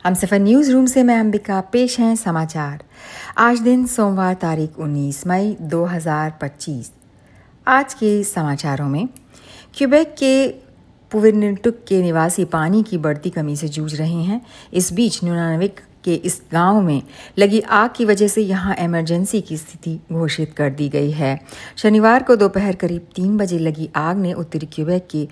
Humsafar news room से मैं अंबिका पेश हैं समाचार। आज दिन सोमवार तारीख 19 मई 2025। आज के समाचारों में क्यूबेक के पुवेर्टोरिको के निवासी पानी की बढ़ती कमी से जूझ रहे हैं। इस बीच नुनावेक के इस गांव में लगी आग की वजह से यहां इमरजेंसी की स्थिति घोषित कर दी गई है। शनिवार को दोपहर करीब 3 बजे लगी आग ने उत्तरी क्यूबेक के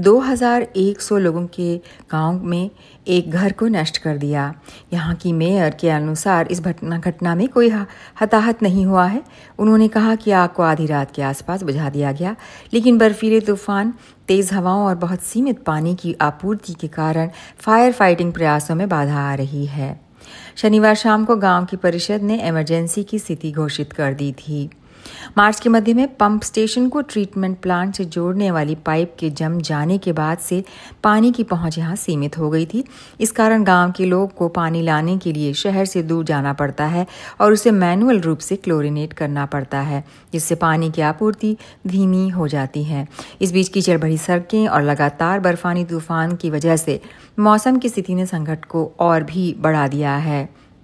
2100 लोगों के गांव में एक घर को नष्ट कर दिया। यहां की मेयर के अनुसार इस घटना में कोई हताहत नहीं हुआ है। उन्होंने कहा कि आग को आधी रात के आसपास बुझा दिया गया, लेकिन बर्फीले तूफान, तेज हवाओं और बहुत सीमित पानी की आपूर्ति के कारण फायर फाइटिंग प्रयासों में बाधा आ रही है। शनिवार शाम को गांव की परिषद ने इमरजेंसी की स्थिति घोषित कर दी थी। मार्च के मध्य में पंप स्टेशन को ट्रीटमेंट प्लांट से जोड़ने वाली पाइप के जम जाने के बाद से पानी की पहुंच यहां सीमित हो गई थी। इस कारण गांव के लोग को पानी लाने के लिए शहर से दूर जाना पड़ता है और उसे मैनुअल रूप से क्लोरिनेट करना पड़ता है, जिससे पानी की आपूर्ति धीमी हो जाती है। इस बीच कीचड़ भरी सड़कें और लगातार बर्फानी तूफान की वजह से मौसम की स्थिति ने संकट को और भी बढ़ा दिया है।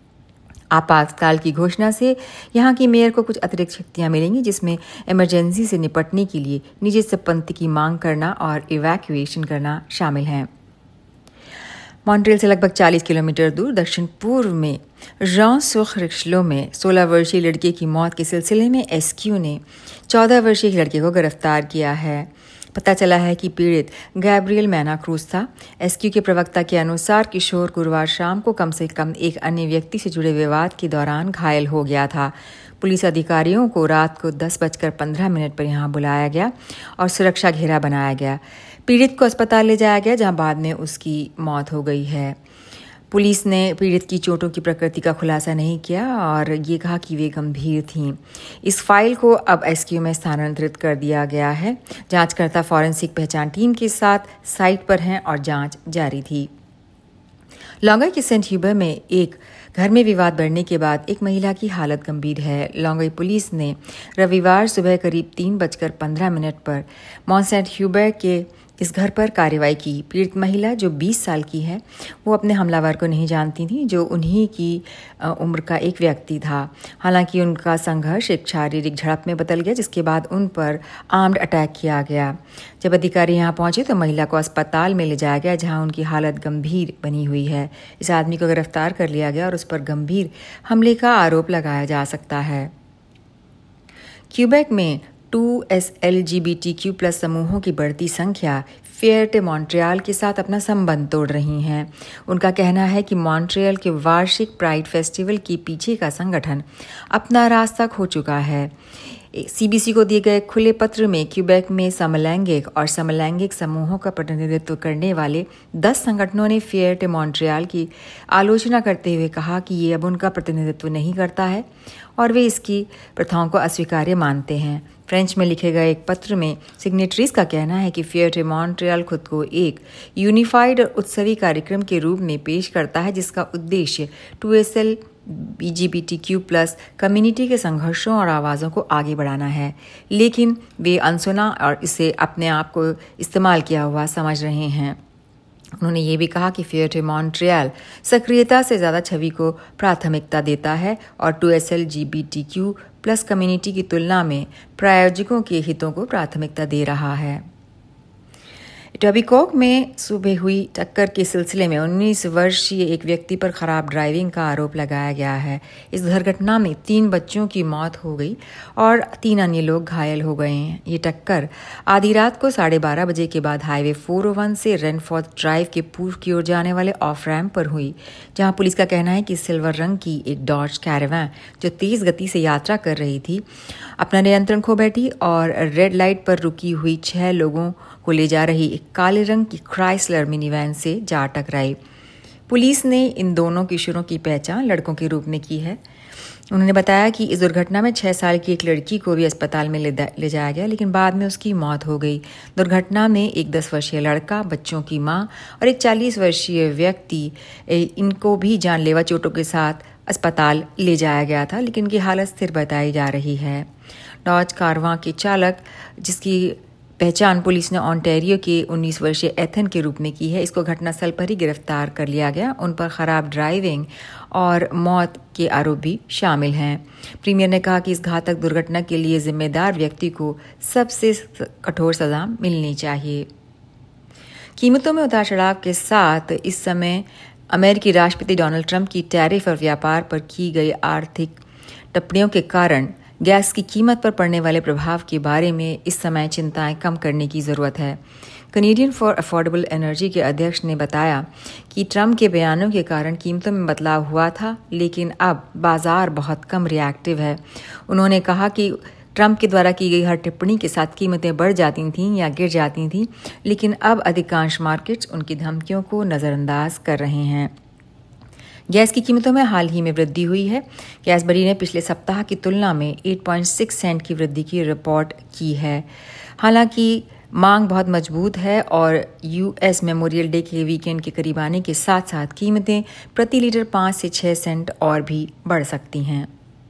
आपातकाल की घोषणा से यहां की मेयर को कुछ अतिरिक्त शक्तियां मिलेंगी, जिसमें इमरजेंसी से निपटने के लिए निजी संपत्ति की मांग करना और इवैक्यूएशन करना शामिल है। मॉन्ट्रियल से लगभग 40 किलोमीटर दूर दक्षिण पूर्व में रॉन-सुख-रिक्शलो में 16 वर्षीय लड़के की मौत के सिलसिले में एसक्यू ने 14 वर्षीय लड़के को गिरफ्तार किया है। पता चला है कि पीड़ित गैब्रियल मैनाक्रूज था। एसक्यू के प्रवक्ता के अनुसार किशोर गुरुवार शाम को कम से कम एक अन्य व्यक्ति से जुड़े विवाद के दौरान घायल हो गया था। पुलिस अधिकारियों को रात को 10:15 पर यहां बुलाया गया और सुरक्षा घेरा बनाया गया। पीड़ित को अस्पताल ले जाया गया, जहां बाद में उसकी मौत हो गई है। पुलिस ने पीड़ित की चोटों की प्रकृति का खुलासा नहीं किया और ये कहा कि वे गंभीर थीं। इस फाइल को अब एसक्यू में स्थानांतरित कर दिया गया है। जांचकर्ता फॉरेंसिक पहचान टीम के साथ साइट पर हैं और जांच जारी थी। लॉन्गई के सेंट ह्यूबर में एक घर में विवाद बढ़ने के बाद एक महिला की हालत गंभीर है। लॉन्गई पुलिस ने रविवार सुबह करीब 3:15 पर मॉन्ट सेंट ह्यूबर के इस घर पर कार्रवाई की। पीड़ित महिला, जो 20 साल की है, वो अपने हमलावर को नहीं जानती थी, जो उन्हीं की उम्र का एक व्यक्ति था। हालांकि उनका संघर्ष एक शारीरिक झड़प में बदल गया, जिसके बाद उन पर आर्म्ड अटैक किया गया। जब अधिकारी यहां पहुंचे तो महिला को अस्पताल में ले जाया गया, जहां उनकी हालत गंभीर बनी हुई है। इस आदमी को गिरफ्तार कर लिया गया और उस पर गंभीर हमले का आरोप लगाया जा सकता है। क्यूबेक में 2S LGBTQ+ समूहों की बढ़ती संख्या फिएर्टे मॉन्ट्रियल के साथ अपना संबंध तोड़ रही हैं। उनका कहना है कि मॉन्ट्रियल के वार्षिक प्राइड फेस्टिवल के पीछे का संगठन अपना रास्ता खो चुका है। सीबीसी को दिए गए खुले पत्र में क्यूबेक में समलैंगिक और समलैंगिक समूहों का प्रतिनिधित्व करने वाले 10 संगठनों ने फिएर्टे मॉन्ट्रियल की आलोचना करते हुए कहा कि ये अब उनका प्रतिनिधित्व नहीं करता है और वे इसकी प्रथाओं को अस्वीकार्य मानते हैं। फ्रेंच में लिखे गए एक पत्र में सिग्नेटरीज का कहना है कि फिएर्टे मॉन्ट्रियल खुद को एक यूनिफाइड और उत्सवी कार्यक्रम के रूप में पेश करता है, जिसका उद्देश्य 2SL LGBTQ+ कम्युनिटी के संघर्षों और आवाज़ों को आगे बढ़ाना है, लेकिन वे अनसुना और इसे अपने आप को इस्तेमाल किया हुआ समझ रहे हैं। उन्होंने ये भी कहा कि फिएर्टे मॉन्ट्रियल सक्रियता से ज़्यादा छवि को प्राथमिकता देता है और 2SL LGBTQ+ कम्युनिटी की तुलना में प्रायोजकों के हितों को प्राथमिकता दे रहा है। टोबिकोक में सुबह हुई टक्कर के सिलसिले में 19 वर्षीय एक व्यक्ति पर खराब ड्राइविंग का आरोप लगाया गया है। इस दुर्घटना में 3 बच्चों की मौत हो गई और 3 अन्य लोग घायल हो गए हैं। ये टक्कर आधी रात को 12:30 बजे के बाद हाईवे 401 से रेनफोर्थ ड्राइव के पूर्व की ओर जाने वाले ऑफ रैम्प पर हुई, जहां पुलिस का कहना है कि सिल्वर रंग की एक डॉज कैरावान जो तेज गति से यात्रा कर रही थी, अपना नियंत्रण खो बैठी और रेड लाइट पर रुकी हुई 6 लोगों को ले जा रही एक काले रंग की क्राइसलर मिनीवैन से जा टकराई। पुलिस ने इन दोनों किशोरों की पहचान लड़कों के रूप में की है। उन्होंने बताया कि इस दुर्घटना में 6 साल की एक लड़की को भी अस्पताल में ले जाया गया, लेकिन बाद में उसकी मौत हो गई। दुर्घटना में एक 10 वर्षीय लड़का, बच्चों की मां और एक 40 वर्षीय व्यक्ति, इनको भी जानलेवा चोटों के साथ अस्पताल ले जाया गया था, लेकिन इनकी हालत स्थिर बताई जा रही है। डॉज कारवां के चालक, जिसकी पहचान पुलिस ने ओंटारियो के 19 वर्षीय एथन के रूप में की है। इसको घटनास्थल पर ही गिरफ्तार कर लिया गया। उन पर खराब ड्राइविंग और मौत के आरोप भी शामिल हैं। प्रीमियर ने कहा कि इस घातक दुर्घटना के लिए जिम्मेदार व्यक्ति को सबसे कठोर सजा मिलनी चाहिए। कीमतों में उतार चढ़ाव के साथ इस समय अमेरिकी राष्ट्रपति डोनाल्ड ट्रंप की टैरिफ और व्यापार पर की गई आर्थिक टिप्पणियों के कारण गैस की कीमत पर पड़ने वाले प्रभाव के बारे में इस समय चिंताएं कम करने की ज़रूरत है। कनेडियन फॉर अफोर्डेबल एनर्जी के अध्यक्ष ने बताया कि ट्रंप के बयानों के कारण कीमतों में बदलाव हुआ था, लेकिन अब बाजार बहुत कम रिएक्टिव है। उन्होंने कहा कि ट्रंप के द्वारा की गई हर टिप्पणी के साथ कीमतें बढ़ जाती थीं या गिर जाती थीं, लेकिन अब अधिकांश मार्केट्स उनकी धमकियों को नज़रअंदाज कर रहे हैं। गैस की कीमतों में हाल ही में वृद्धि हुई है। गैस बरी ने पिछले सप्ताह की तुलना में 8.6 सेंट की वृद्धि की रिपोर्ट की है। हालांकि मांग बहुत मजबूत है और यूएस मेमोरियल डे के वीकेंड के करीब आने के साथ साथ कीमतें प्रति लीटर 5 से 6 सेंट और भी बढ़ सकती हैं।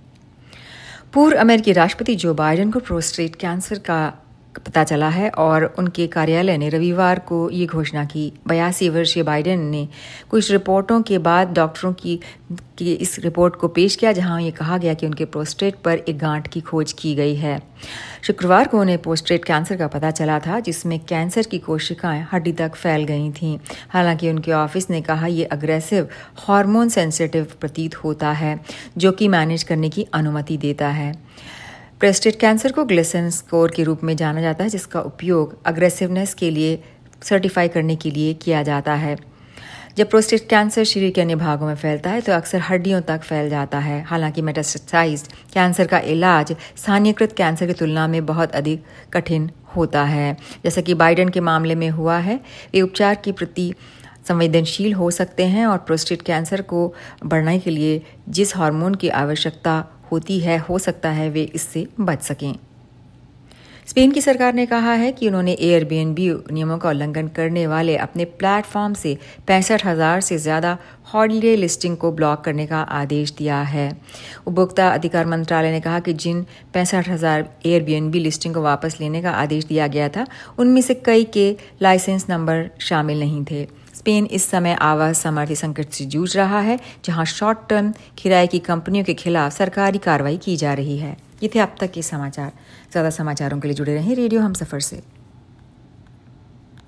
पूर्व अमेरिकी राष्ट्रपति जो बाइडेन को प्रोस्टेट कैंसर का पता चला है और उनके कार्यालय ने रविवार को ये घोषणा की। 82 वर्षीय बाइडेन ने कुछ रिपोर्टों के बाद डॉक्टरों की इस रिपोर्ट को पेश किया, जहां ये कहा गया कि उनके प्रोस्टेट पर एक गांठ की खोज की गई है। शुक्रवार को उन्हें प्रोस्टेट कैंसर का पता चला था, जिसमें कैंसर की कोशिकाएं हड्डी तक फैल गई थीं। हालांकि उनके ऑफिस ने कहा ये अग्रेसिव हार्मोन सेंसिटिव प्रतीत होता है, जो कि मैनेज करने की अनुमति देता है। प्रोस्टेट कैंसर को ग्लिसन स्कोर के रूप में जाना जाता है, जिसका उपयोग अग्रेसिवनेस के लिए सर्टिफाई करने के लिए किया जाता है। जब प्रोस्टेट कैंसर शरीर के अन्य भागों में फैलता है तो अक्सर हड्डियों तक फैल जाता है। हालांकि मेटास्टेसाइज्ड कैंसर का इलाज स्थानीयकृत कैंसर की तुलना में बहुत अधिक कठिन होता है। जैसा कि बाइडेन के मामले में हुआ है, वे उपचार के प्रति संवेदनशील हो सकते हैं और प्रोस्टेट कैंसर को बढ़ने के लिए जिस हार्मोन की आवश्यकता होती है, हो सकता है वे इससे बच सकें। स्पेन की सरकार ने कहा है कि उन्होंने एयरबीएनबी नियमों का उल्लंघन करने वाले अपने प्लेटफॉर्म से 65,000 से ज़्यादा हॉलिडे लिस्टिंग को ब्लॉक करने का आदेश दिया है। उपभोक्ता अधिकार मंत्रालय ने कहा कि जिन 65,000 एयरबीएनबी लिस्टिंग को वापस लेने का आदेश दिया गया था, उनमें से कई के लाइसेंस नंबर शामिल नहीं थे। स्पेन इस समय आवास सामर्थ्य संकट से जूझ रहा है, जहां शॉर्ट टर्म किराए की कंपनियों के खिलाफ सरकारी कार्रवाई की जा रही है। ये थे अब तक के समाचार। ज़्यादा समाचारों के लिए जुड़े रहें रेडियो हमसफ़र से।